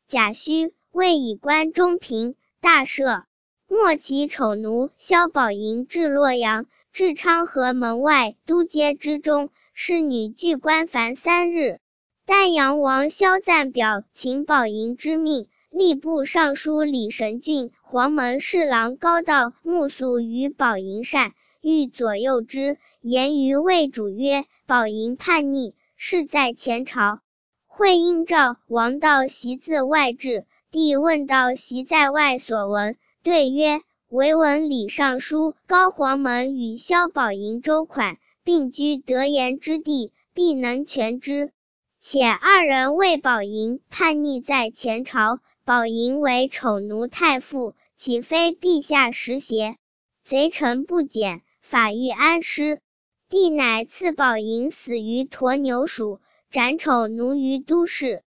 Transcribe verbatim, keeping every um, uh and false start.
贾诩为以关中平，大赦。末期丑奴萧宝莹至洛阳，至昌河门外都街之中，侍女拒关凡三日。丹阳王萧赞表请宝莹之命，吏部尚书李神俊、黄门侍郎高道目宿于宝莹善，欲左右之，言于魏主曰：宝莹叛逆，事在前朝。会应召王道习自外至，帝问道习在外所闻，对曰：唯闻李尚书、高黄门与萧宝莹周款，并居得言之地，必能全之。且二人为宝莹叛逆在前朝，宝莹为丑奴太傅，岂非陛下实邪？贼臣不检，法欲安师。帝乃赐宝莹死于鸵牛鼠，斩丑奴于都市。